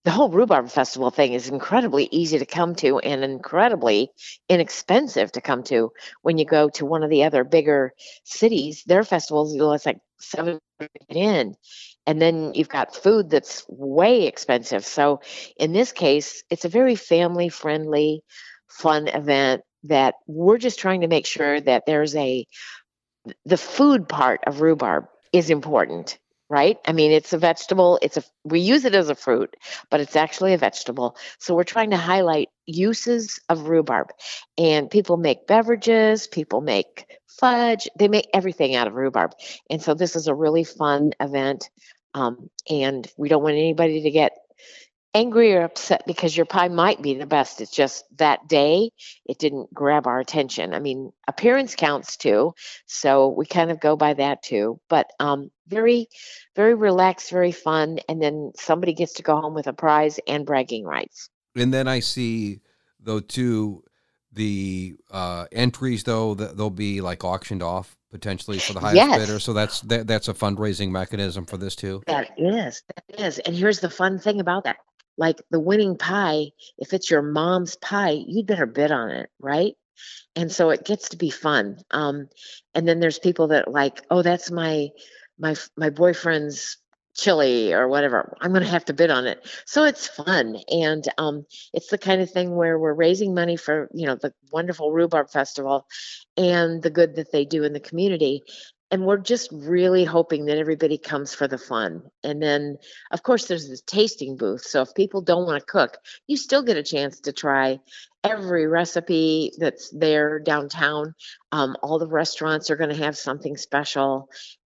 the whole rhubarb festival thing is incredibly easy to come to and incredibly inexpensive to come to. When you go to one of the other bigger cities, their festivals, it's like 7 to get in. And then you've got food that's way expensive. So in this case, it's a very family friendly, fun event that we're just trying to make sure that the food part of rhubarb is important, right? I mean, it's a vegetable. We use it as a fruit, but it's actually a vegetable. So we're trying to highlight uses of rhubarb. And people make beverages, people make fudge, they make everything out of rhubarb. And so this is a really fun event. And we don't want anybody to get angry or upset because your pie might be the best. It's just that day it didn't grab our attention. I mean, appearance counts too, so we kind of go by that too. But very, very relaxed, very fun, and then somebody gets to go home with a prize and bragging rights. And then I see, though, too, the entries, though, that they'll be like auctioned off potentially for the highest bidder. Yes, So that's a fundraising mechanism for this too. that is. That is. And here's the fun thing about that. Like the winning pie, if it's your mom's pie, you'd better bid on it, right? And so it gets to be fun. And then there's people that like, oh, that's my boyfriend's chili or whatever. I'm going to have to bid on it. So it's fun, and it's the kind of thing where we're raising money for the wonderful rhubarb festival and the good that they do in the community. And we're just really hoping that everybody comes for the fun. And then, of course, there's this tasting booth. So if people don't want to cook, you still get a chance to try every recipe that's there downtown. All the restaurants are going to have something special.